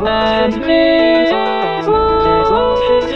and this was his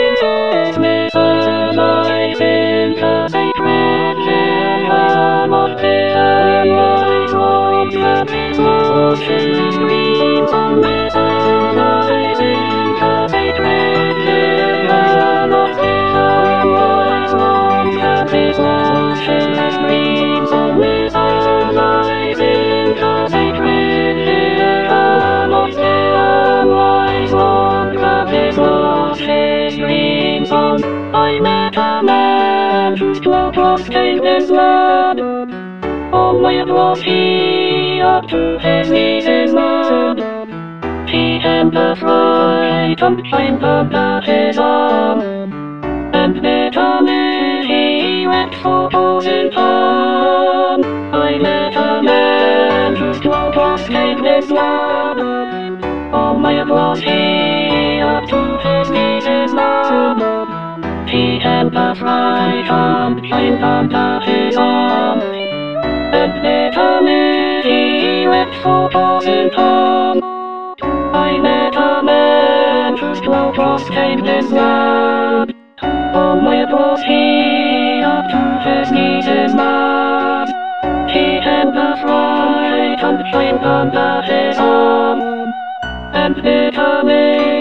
mesmerizing the sacred gem of vision. Wise ones have his ocean streams on mesmerizing the sacred gem of vision. Wise ones have his ocean streams on mesmerizing the sacred gem of vision. Wise ones have his ocean streams on. I met a man whose blood was stained in blood. Only was he up to his knees in mud. He had the fright and climbed under his arm, and bitterly he wept for losing Tom. I met a man whose blood was stained in blood. Only was he up to his knees in mud. He had the fright and climbed under his arm, and bitterly he wept for losing Tom. I met a man whose blood was stained in blood. Only was he up to his knees in mud. He had the fright and climbed under his arm, and bitterly